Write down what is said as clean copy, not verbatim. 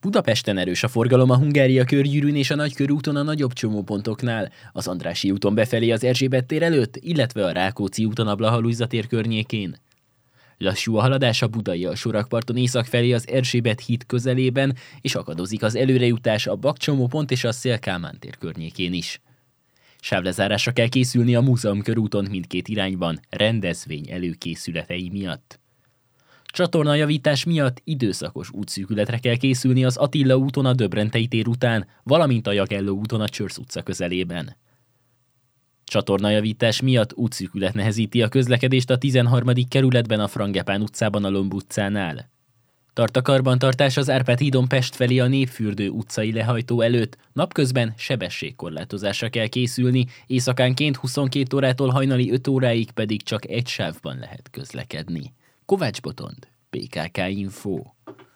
Budapesten erős a forgalom a Hungária körgyűrűn és a Nagykörúton a nagyobb csomópontoknál, az Andrássy úton befelé az Erzsébet tér előtt, illetve a Rákóczi úton a Blaha-Lujza tér környékén. Lassú a haladás a Budai alsórakparton észak felé az Erzsébet híd közelében, és akadozik az előrejutás a Bakcsomópont és a Széll-Kálmán tér környékén is. Sávlezárásra kell készülni a Múzeum körúton mindkét irányban, rendezvény előkészületei miatt. Csatornajavítás miatt időszakos útszűkületre kell készülni az Attila úton a Döbrentei tér után, valamint a Jagelló úton a Csörsz utca közelében. Csatornajavítás miatt útszűkület nehezíti a közlekedést a 13. kerületben a Frangepán utcában a Lomb utcánál. Tart a karbantartás az Árpád hídon Pest felé a Népfürdő utcai lehajtó előtt, napközben sebességkorlátozásra kell készülni, éjszakánként 22 órától hajnali 5 óráig pedig csak egy sávban lehet közlekedni. Kovács Botond, PKK Info.